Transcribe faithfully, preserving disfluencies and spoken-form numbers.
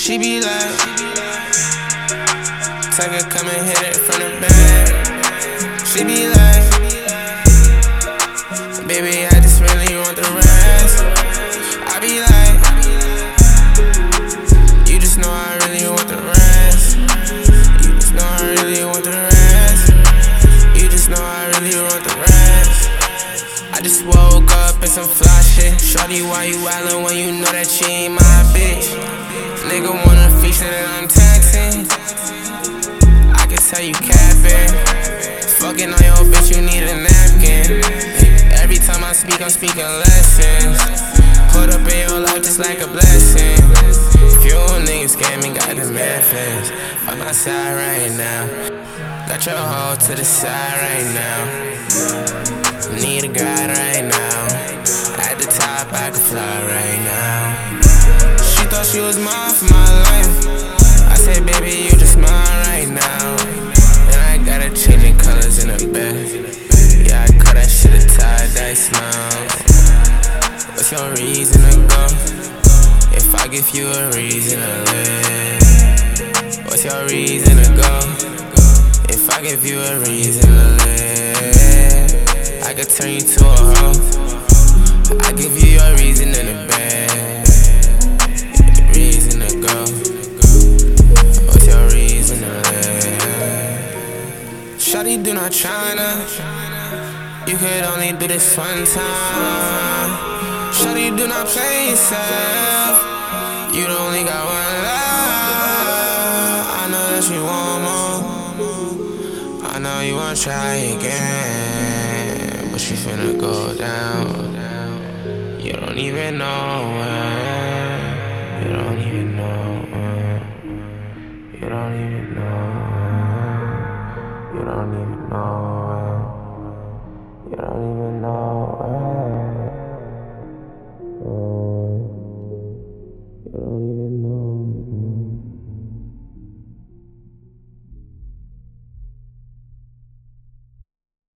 She be like, Tucker come and hit it from the back. She be like, baby, I just really want the rest. I be like, you just know I really want the rest. You just know I really want the rest. You just know I really want the rest. I just woke up in some fly shit. Shorty, why you wildin' when you know that she ain't my bitch? Nigga wanna feature that I'm taxing. I can tell you capping. Fucking on your bitch, you need a napkin. Every time I speak, I'm speaking lessons. Put up in your life just like a blessing. Few niggas scam me, got the Memphis on my side right now. Got your hoe to the side right now. Need a guide right now. At the top, I can fly right now. She thought she was mine for my life. I said, baby, you just mine right now. And I got her changing colors in the bed. Yeah, I call that shit a tie-dye smile. What's your reason to go? If I give you a reason to live. What's your reason to go? If I give you a reason to live, I could turn you to a hoe. I give you your reason in the bed. Reason to go. What's your reason to live? Shawty, do not tryna. You could only do this one time. Shawty, do not play yourself. You only got one life. I know that you want more. I know you wanna try again, but you finna go down. You don't even know where. You don't even know where. You don't even know.